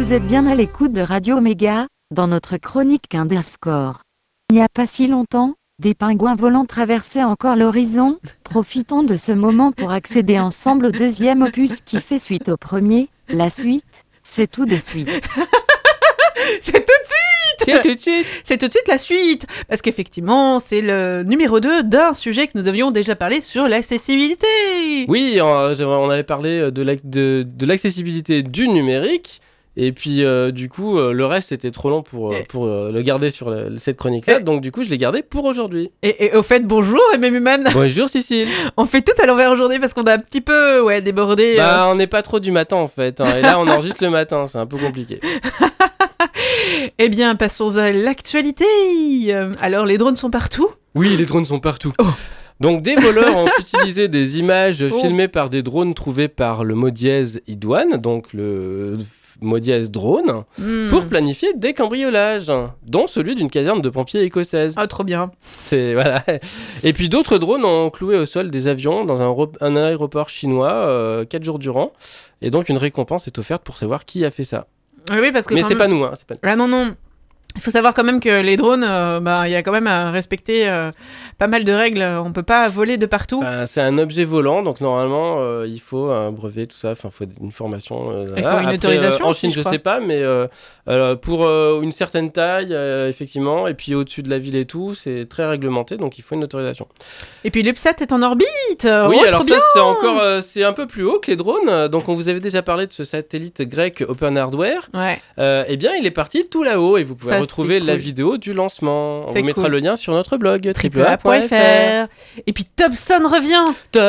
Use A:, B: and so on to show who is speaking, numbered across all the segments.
A: Vous êtes bien à l'écoute de Radio Méga, dans notre chronique Indescore. Il n'y a pas si longtemps, des pingouins volants traversaient encore l'horizon. Profitons de ce moment pour accéder ensemble au deuxième opus qui fait suite au premier. La suite, c'est tout de suite.
B: C'est tout de suite. C'est tout de suite la suite. Parce qu'effectivement, c'est le numéro 2 d'un sujet que nous avions déjà parlé sur l'accessibilité.
C: Oui, on avait parlé de l'accessibilité du numérique. Et puis, du coup, le reste était trop long pour le garder sur cette chronique-là. Donc, du coup, je l'ai gardé pour aujourd'hui.
B: Et au fait, bonjour, MM.
C: Bonjour, Cécile.
B: On fait tout à l'envers aujourd'hui parce qu'on a un petit peu débordé.
C: On n'est pas trop du matin, en fait. Et là, on enregistre le matin. C'est un peu compliqué.
B: Eh bien, passons à l'actualité. Alors, les drones sont partout ?
C: Oui, les drones sont partout.
B: Oh.
C: Donc, des voleurs ont utilisé des images filmées par des drones trouvés par le mot dièse idoine, donc le mot dièse drone, pour planifier des cambriolages, dont celui d'une caserne de pompiers écossaise.
B: Ah, trop bien.
C: Voilà. Et puis d'autres drones ont cloué au sol des avions dans un aéroport chinois 4 jours durant. Et donc une récompense est offerte pour savoir qui a fait ça.
B: Oui, parce que
C: mais c'est pas nous, hein.
B: Ah non. Il faut savoir quand même que les drones, il y a quand même à respecter pas mal de règles. On peut pas voler de partout.
C: C'est un objet volant, donc normalement, il faut un brevet, tout ça. Enfin, il faut une formation.
B: Il faut une autorisation.
C: En Chine, je sais pas, mais pour une certaine taille, effectivement, et puis au-dessus de la ville et tout, c'est très réglementé, donc il faut une autorisation.
B: Et puis l'UPSAT est en orbite.
C: Oui, alors ça, c'est un peu plus haut que les drones. Donc on vous avait déjà parlé de ce satellite grec Open Hardware.
B: Ouais.
C: Eh bien, il est parti tout là-haut, et vous pouvez retrouver la vidéo du lancement. On vous mettra le lien sur notre blog
B: www.a.fr. Et puis Thomson revient.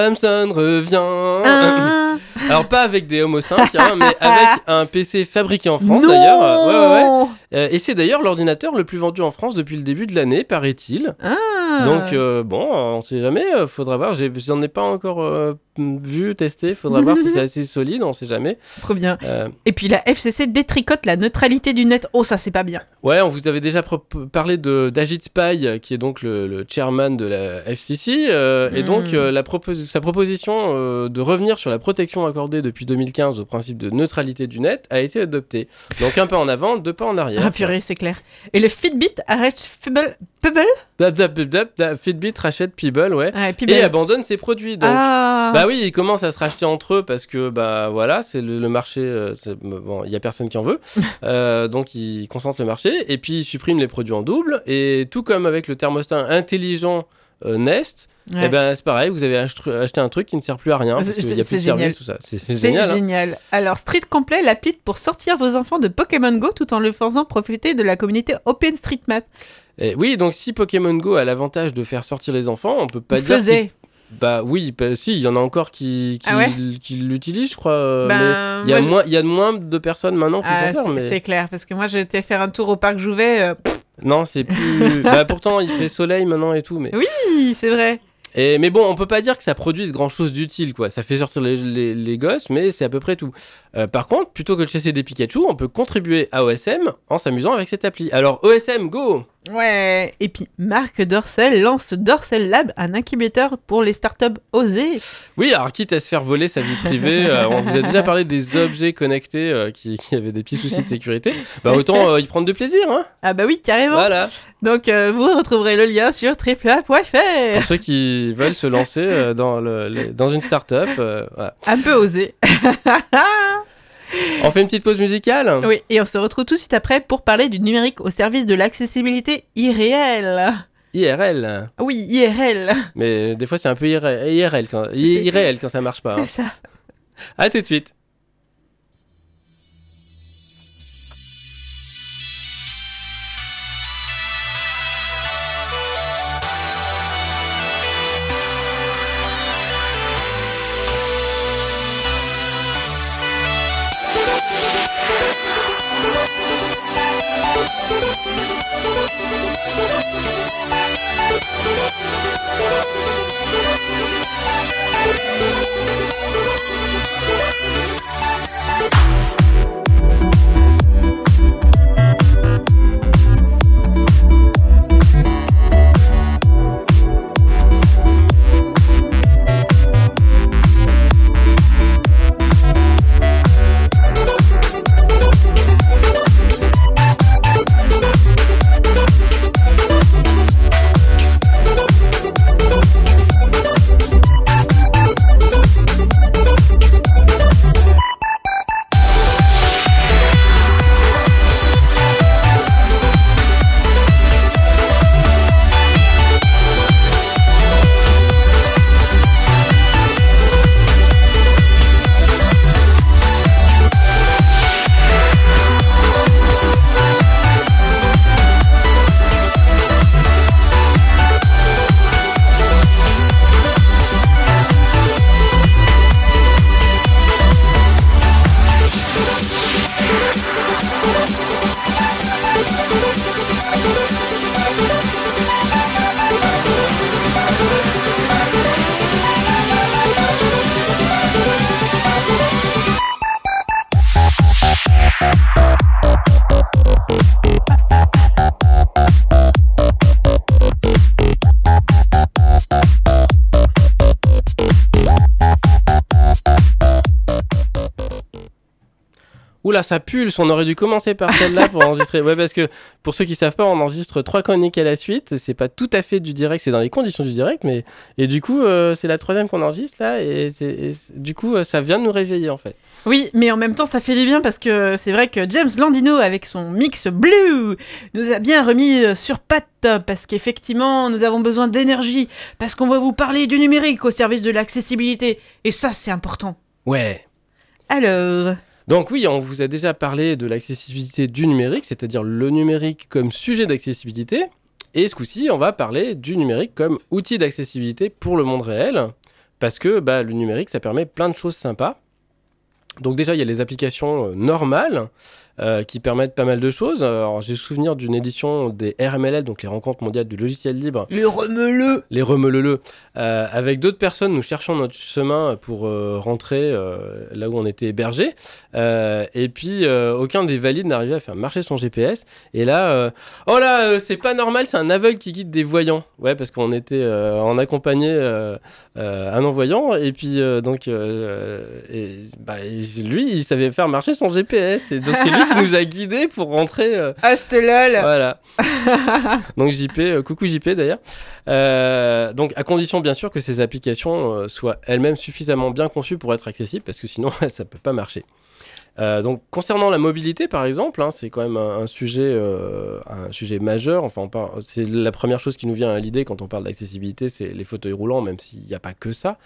C: Alors pas avec des Homo 5, mais avec un PC fabriqué en France d'ailleurs. Ouais. Et c'est d'ailleurs l'ordinateur le plus vendu en France depuis le début de l'année, paraît-il. Donc on sait jamais, faudra voir. J'en ai pas encore vu, testé. Faudra voir si c'est assez solide, on sait jamais.
B: Trop bien. Et puis la FCC détricote la neutralité du net. Oh, ça c'est pas bien.
C: Ouais, on vous avait déjà parlé d'Ajit Pai, qui est donc le chairman de la FCC, et donc sa proposition de revenir sur la protection accordée depuis 2015 au principe de neutralité du net a été adoptée. Donc un pas en avant, 2 pas en arrière.
B: Ah purée, c'est clair. Et le Fitbit arrête Pebble.
C: Fitbit rachète Pebble, ouais.
B: Pebble.
C: Et abandonne ses produits. Donc, oui, ils commencent à se racheter entre eux parce que c'est le marché. Il y a personne qui en veut, donc ils concentrent le marché et puis ils suppriment les produits en double. Et tout comme avec le thermostat intelligent Nest. C'est pareil, vous avez acheté un truc qui ne sert plus à rien parce qu'il n'y a plus de service, tout ça. C'est
B: génial. Alors, Street Complet, l'appli pour sortir vos enfants de Pokémon Go tout en le faisant profiter de la communauté OpenStreetMap.
C: Et oui, donc si Pokémon Go a l'avantage de faire sortir les enfants, on peut pas dire... Si, il y en a encore qui l'utilisent, je crois. Il y a moins de personnes maintenant qui s'en servent.
B: C'est clair, parce que moi j'ai été faire un tour au parc Jouvet.
C: Non, c'est plus... pourtant, il fait soleil maintenant et tout, mais...
B: Oui, c'est vrai.
C: Mais bon, on peut pas dire que ça produise grand chose d'utile, quoi. Ça fait sortir les gosses, mais c'est à peu près tout. Par contre, plutôt que de chasser des Pikachu, on peut contribuer à OSM en s'amusant avec cette appli. Alors, OSM, go!
B: Ouais, et puis Marc Dorcel lance Dorcel Lab, un incubateur pour les startups osées.
C: Oui, alors quitte à se faire voler sa vie privée, on vous a déjà parlé des objets connectés qui avaient des petits soucis de sécurité. Autant y prendre du plaisir, hein.
B: Ah bah oui, carrément.
C: Voilà.
B: Donc vous retrouverez le lien sur www.a.fr.
C: Pour ceux qui veulent se lancer dans une startup, voilà.
B: Un peu osé.
C: On fait une petite pause musicale ?
B: Oui, et on se retrouve tout de suite après pour parler du numérique au service de l'accessibilité irréelle.
C: IRL.
B: Oui, IRL.
C: Mais des fois, c'est un peu irréel quand ça marche pas.
B: C'est ça.
C: À tout de suite. Oula, ça pulse, on aurait dû commencer par celle-là pour enregistrer. Ouais, parce que pour ceux qui savent pas, on enregistre 3 chroniques à la suite. C'est pas tout à fait du direct, c'est dans les conditions du direct, mais et du coup, c'est la 3e qu'on enregistre là, et du coup, ça vient de nous réveiller en fait.
B: Oui, mais en même temps, ça fait du bien parce que c'est vrai que James Landino, avec son mix Blue, nous a bien remis sur pattes parce qu'effectivement, nous avons besoin d'énergie parce qu'on va vous parler du numérique au service de l'accessibilité. Et ça, c'est important.
C: Ouais.
B: Alors...
C: Donc oui, on vous a déjà parlé de l'accessibilité du numérique, c'est-à-dire le numérique comme sujet d'accessibilité. Et ce coup-ci, on va parler du numérique comme outil d'accessibilité pour le monde réel. Parce que le numérique, ça permet plein de choses sympas. Donc déjà, il y a les applications normales qui permettent pas mal de choses. Alors, j'ai souvenir d'une édition des RMLL, donc les Rencontres mondiales du logiciel libre.
B: Les remeuleux
C: avec d'autres personnes, nous cherchons notre chemin pour rentrer là où on était hébergé. Et puis, aucun des valides n'arrivait à faire marcher son GPS. Et là, c'est pas normal, c'est un aveugle qui guide des voyants. Ouais, parce qu'on était en accompagné un non-voyant. Et puis, lui, il savait faire marcher son GPS. Et donc, c'est lui qui nous a guidés pour rentrer.
B: Astelol.
C: Voilà. Donc, JP, coucou JP d'ailleurs. Donc, à condition bien sûr que ces applications soient elles-mêmes suffisamment bien conçues pour être accessibles, parce que sinon ça peut pas marcher. Donc concernant la mobilité par exemple, c'est quand même un sujet majeur. Enfin, c'est la première chose qui nous vient à l'idée quand on parle d'accessibilité, c'est les fauteuils roulants, même s'il n'y a pas que ça.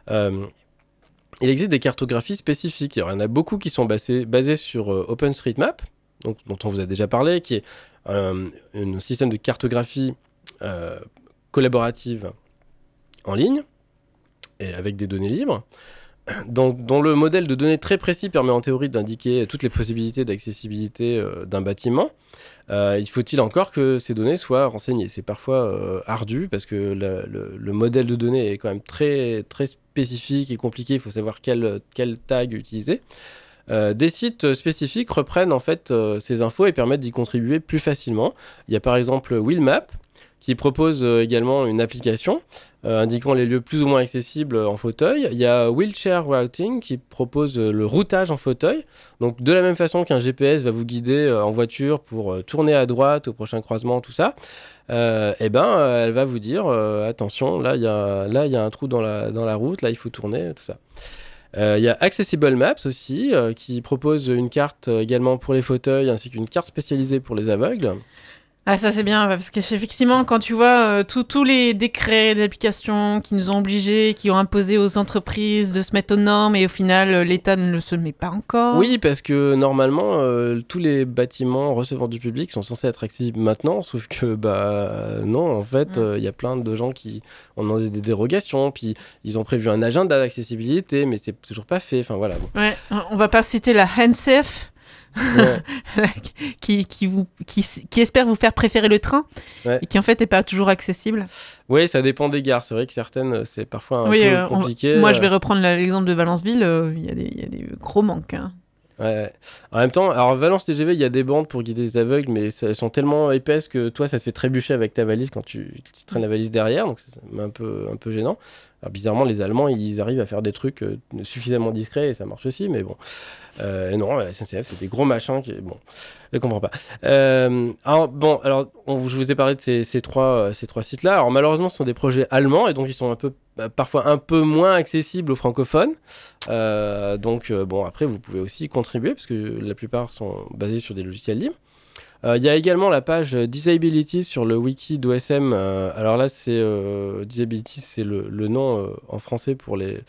C: Il existe des cartographies spécifiques. Alors, il y en a beaucoup qui sont basées sur OpenStreetMap, donc, dont on vous a déjà parlé, qui est un système de cartographie collaborative en ligne et avec des données libres, dont le modèle de données très précis permet en théorie d'indiquer toutes les possibilités d'accessibilité d'un bâtiment. Il faut-il encore que ces données soient renseignées. C'est parfois ardu parce que le modèle de données est quand même très, très spécifique et compliqué. Il faut savoir quel tag utiliser. Des sites spécifiques reprennent en fait ces infos et permettent d'y contribuer plus facilement. Il y a par exemple Wheelmap qui propose également une application indiquant les lieux plus ou moins accessibles en fauteuil. Il y a Wheelchair Routing qui propose le routage en fauteuil. Donc de la même façon qu'un GPS va vous guider en voiture pour tourner à droite au prochain croisement, tout ça, elle va vous dire attention, là il y a un trou dans la route, là il faut tourner, tout ça. Il y a Accessible Maps aussi qui propose une carte également pour les fauteuils ainsi qu'une carte spécialisée pour les aveugles.
B: Ah, ça c'est bien, parce qu'effectivement, quand tu vois tous les décrets d'application qui nous ont obligés, qui ont imposé aux entreprises de se mettre aux normes, et au final, l'État ne se met pas encore.
C: Oui, parce que normalement, tous les bâtiments recevant du public sont censés être accessibles maintenant, sauf que, non, en fait, il y a plein de gens qui ont demandé des dérogations, puis ils ont prévu un agenda d'accessibilité, mais c'est toujours pas fait, enfin voilà. Bon.
B: Ouais, on va pas citer la HANSEF, ouais. qui espère vous faire préférer le train, ouais. Et qui en fait n'est pas toujours accessible.
C: Oui, ça dépend des gares. C'est vrai que certaines, c'est parfois un peu compliqué.
B: Moi, je vais reprendre l'exemple de Valenceville. Il y a des gros manques. Hein.
C: Ouais. En même temps, alors Valence TGV, il y a des bandes pour guider les aveugles, mais elles sont tellement épaisses que toi, ça te fait trébucher avec ta valise quand tu traînes la valise derrière, donc c'est un peu gênant. Alors bizarrement, les Allemands, ils arrivent à faire des trucs suffisamment discrets et ça marche aussi, mais bon. Non, la SNCF, c'est des gros machins qui... Bon, je comprends pas. Alors, je vous ai parlé de ces trois sites-là. Alors malheureusement, ce sont des projets allemands et donc ils sont parfois un peu moins accessibles aux francophones. Après, vous pouvez aussi contribuer parce que la plupart sont basés sur des logiciels libres. Il y a également la page Disability sur le wiki d'OSM. Alors là, Disability, c'est le nom en français pour les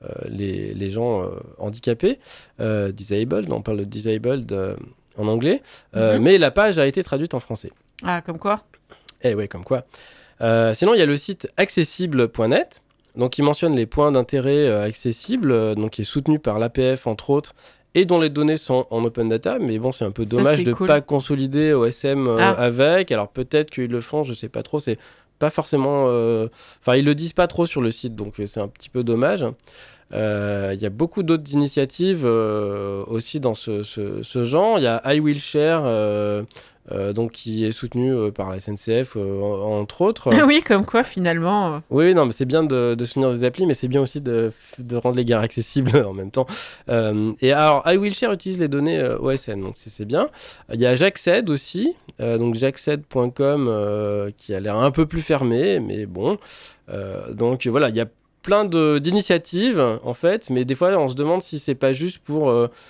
C: gens handicapés. Disabled, on parle de disabled en anglais. Mais la page a été traduite en français.
B: Ah, comme quoi ?
C: Eh ouais, comme quoi. Sinon, il y a le site accessible.net, donc qui mentionne les points d'intérêt accessibles, donc qui est soutenu par l'APF entre autres, et dont les données sont en open data, mais bon, c'est un peu dommage de ne pas consolider OSM avec. Alors peut-être qu'ils le font, je sais pas trop, c'est pas forcément... Enfin, ils le disent pas trop sur le site, donc c'est un petit peu dommage. Il y a beaucoup d'autres initiatives aussi dans ce genre. Il y a iWillShare donc qui est soutenu par la SNCF, entre autres.
B: Oui, comme quoi finalement.
C: Oui, non, mais c'est bien de soutenir des applis, mais c'est bien aussi de rendre les gares accessibles en même temps. Et alors, iWheelshare utilise les données OSM, donc c'est bien. Il y a Jaxed aussi, donc jaxed.com qui a l'air un peu plus fermé, mais bon. Donc voilà, il y a plein d'initiatives en fait, mais des fois on se demande si c'est pas juste pour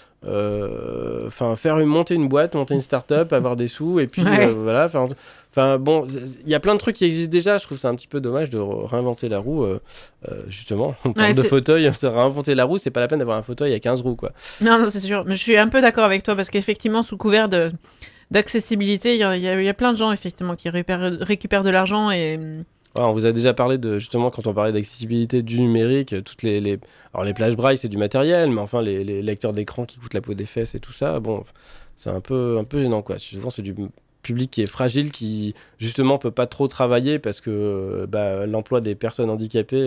C: monter une boîte, monter une start-up, avoir des sous et puis voilà. Enfin bon, il y a plein de trucs qui existent déjà. Je trouve ça un petit peu dommage de réinventer la roue. Justement, en termes de fauteuil, réinventer la roue, c'est pas la peine d'avoir un fauteuil à 15 roues quoi.
B: Non, c'est sûr. Mais je suis un peu d'accord avec toi parce qu'effectivement, sous couvert d'accessibilité, il y a plein de gens effectivement qui récupèrent de l'argent et
C: on vous a déjà parlé de, justement, quand on parlait d'accessibilité du numérique, toutes alors les plages braille, c'est du matériel, mais enfin, les lecteurs d'écran qui coûtent la peau des fesses et tout ça, bon, c'est un peu gênant, quoi. Souvent, c'est du public qui est fragile, qui, justement, peut pas trop travailler parce que l'emploi des personnes handicapées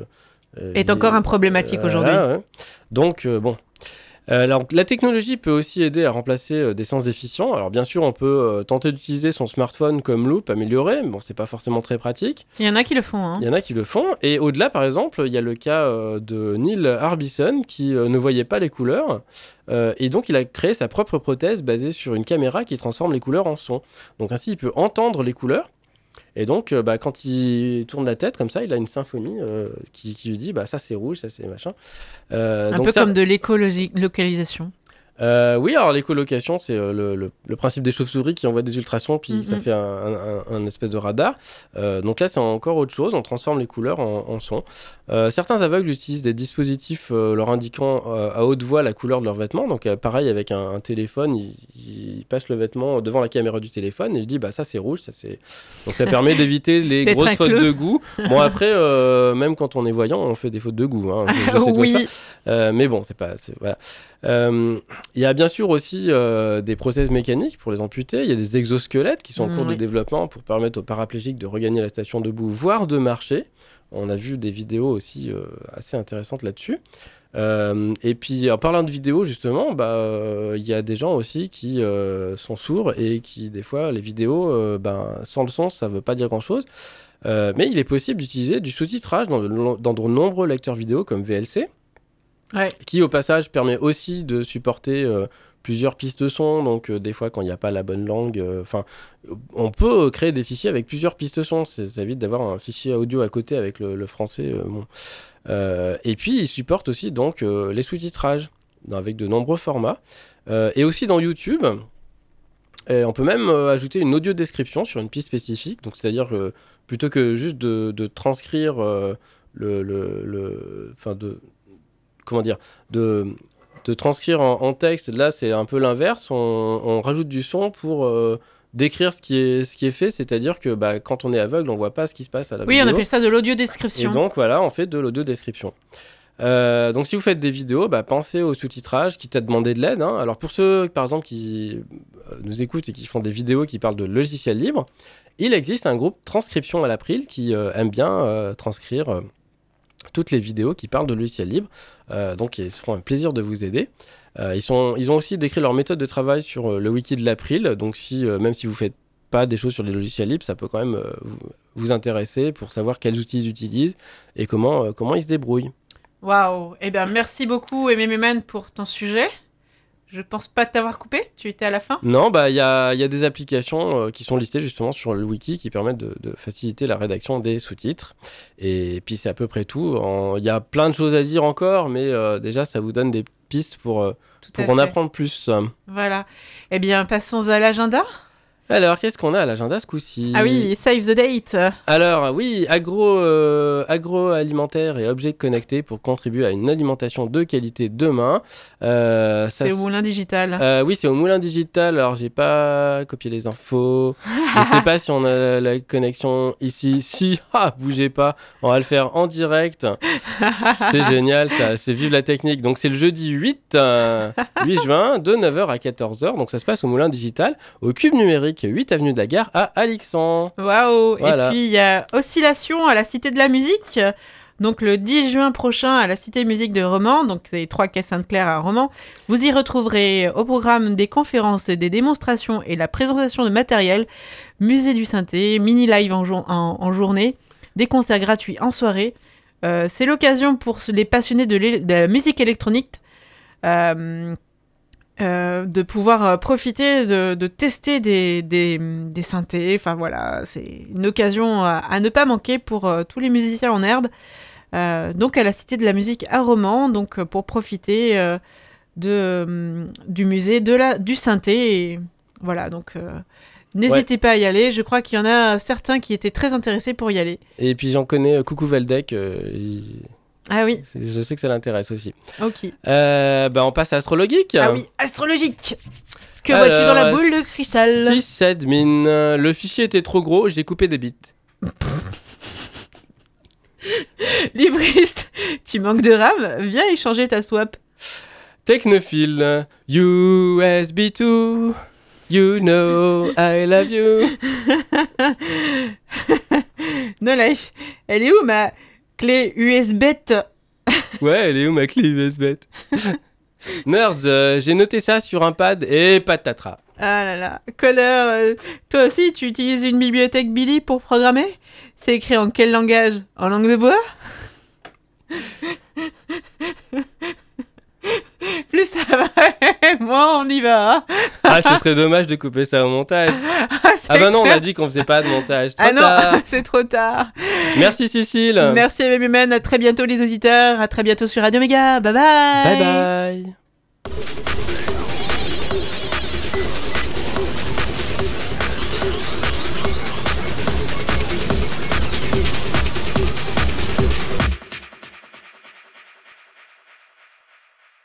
B: est encore un problématique aujourd'hui.
C: Ouais. Donc, bon. Alors, la technologie peut aussi aider à remplacer des sens déficients. Alors bien sûr, on peut tenter d'utiliser son smartphone comme loupe améliorée, mais bon, c'est pas forcément très pratique.
B: Il y en a qui le font. Hein.
C: Il y en a qui le font. Et au-delà, par exemple, il y a le cas de Neil Harbisson qui ne voyait pas les couleurs. Et donc, il a créé sa propre prothèse basée sur une caméra qui transforme les couleurs en son. Donc ainsi, il peut entendre les couleurs. Et donc, quand il tourne la tête comme ça, il a une symphonie qui lui dit ça c'est rouge, ça c'est machin.
B: Un peu comme de l'écolocalisation.
C: Oui, alors l'écolocation, c'est le principe des chauves-souris qui envoient des ultrasons, puis ça fait un espèce de radar. Donc là, c'est encore autre chose, on transforme les couleurs en son. Certains aveugles utilisent des dispositifs leur indiquant à haute voix la couleur de leurs vêtements. Donc pareil, avec un téléphone, il passe le vêtement devant la caméra du téléphone et il dit ça c'est rouge, ça c'est... Donc ça permet d'éviter les grosses fautes de goût. Bon après, même quand on est voyant, on fait des fautes de goût. Hein. Je sais
B: oui.
C: Mais bon, voilà. Il y a bien sûr aussi des prothèses mécaniques pour les amputés. Il y a des exosquelettes qui sont en cours de développement pour permettre aux paraplégiques de regagner la station debout, voire de marcher. On a vu des vidéos aussi assez intéressantes là-dessus. Et puis, en parlant de vidéos, justement, il y a des gens aussi qui sont sourds et qui, des fois, les vidéos, sans le son, ça ne veut pas dire grand-chose. Mais il est possible d'utiliser du sous-titrage dans de nombreux lecteurs vidéo comme VLC.
B: Ouais.
C: Qui au passage permet aussi de supporter plusieurs pistes de son, donc des fois quand il n'y a pas la bonne langue, on peut créer des fichiers avec plusieurs pistes de son, ça évite d'avoir un fichier audio à côté avec le français. Et puis il supporte aussi donc les sous-titrages avec de nombreux formats, et aussi dans YouTube. Et on peut même ajouter une audio description sur une piste spécifique, donc c'est-à-dire plutôt que juste de transcrire de transcrire en texte, là c'est un peu l'inverse, on rajoute du son pour décrire ce qui est fait, c'est-à-dire que quand on est aveugle, on voit pas ce qui se passe à la vidéo.
B: Oui, on appelle ça de l'audio-description.
C: Et donc voilà, on fait de l'audio-description. Donc si vous faites des vidéos, pensez au sous-titrage, quitte à demander de l'aide. Hein. Alors pour ceux, par exemple, qui nous écoutent et qui font des vidéos qui parlent de logiciels libres, il existe un groupe Transcription à l'April qui aime bien transcrire toutes les vidéos qui parlent de logiciels libres. Donc ils se feront un plaisir de vous aider. Ils ont aussi décrit leur méthode de travail sur le wiki de l'April. Donc même si vous faites pas des choses sur les logiciels libres, ça peut quand même vous intéresser pour savoir quels outils ils utilisent et comment ils se débrouillent.
B: Waouh. Eh bien, merci beaucoup, MMM, pour ton sujet. Je pense pas t'avoir coupé, tu étais à la fin.
C: Non, il y a des applications qui sont listées justement sur le wiki qui permettent de faciliter la rédaction des sous-titres. Et puis c'est à peu près tout. Il y a plein de choses à dire encore, mais déjà ça vous donne des pistes pour en apprendre plus.
B: Voilà. Eh bien, passons à l'agenda.
C: Alors, qu'est-ce qu'on a à l'agenda ce coup-ci ?
B: Ah oui, save the date.
C: Alors, oui, agroalimentaire et objets connectés pour contribuer à une alimentation de qualité demain.
B: C'est au Moulin Digital.
C: Oui, c'est au Moulin Digital. Alors, j'ai pas copié les infos. Je sais pas si on a la connexion ici. Si, bougez pas. On va le faire en direct. C'est génial, ça. C'est vive la technique. Donc, c'est le jeudi 8 juin, de 9h à 14h. Donc, ça se passe au Moulin Digital, au Cube Numérique, 8 avenue de la Gare à Alixan.
B: Waouh.
C: Voilà.
B: Et puis il y a Oscillation à la Cité de la Musique Donc le 10 juin prochain à la Cité Musique de Romans, donc c'est 3 quai Sainte-Claire à Romans. Vous y retrouverez au programme des conférences, des démonstrations et la présentation de matériel, musée du synthé, mini-live en journée, des concerts gratuits en soirée. C'est l'occasion pour les passionnés de la musique électronique de pouvoir profiter de tester des synthés. Enfin voilà, c'est une occasion à ne pas manquer pour tous les musiciens en herbe. Donc à la Cité de la Musique à Romans, donc pour profiter du musée du synthé. Et voilà, donc n'hésitez pas à y aller. Je crois qu'il y en a certains qui étaient très intéressés pour y aller.
C: Et puis j'en connais Coucou Valdec.
B: Ah oui.
C: Je sais que ça l'intéresse aussi.
B: Ok.
C: On passe à Astrologique.
B: Ah oui, Astrologique. Que vois-tu dans la boule de cristal?
C: 6 admin. Le fichier était trop gros, j'ai coupé des bits.
B: Libriste, tu manques de RAM? Viens échanger ta swap.
C: Technophile. USB 2. You know I love you.
B: No life. Elle est où ma clé USB?
C: Ouais, elle est où ma clé USB? Nerds, j'ai noté ça sur un pad et patatras.
B: Ah là là, connard, toi aussi tu utilises une bibliothèque Billy pour programmer? C'est écrit en quel langage? En langue de bois? Plus ça va, moins on y va.
C: Ah, ce serait dommage de couper ça au montage. Ah bah non, on a dit qu'on faisait pas de montage. Trop tard.
B: Non, c'est trop tard.
C: Merci Cécile.
B: Merci MMN, à très bientôt les auditeurs, à très bientôt sur Radio Méga. Bye bye.
C: Bye bye.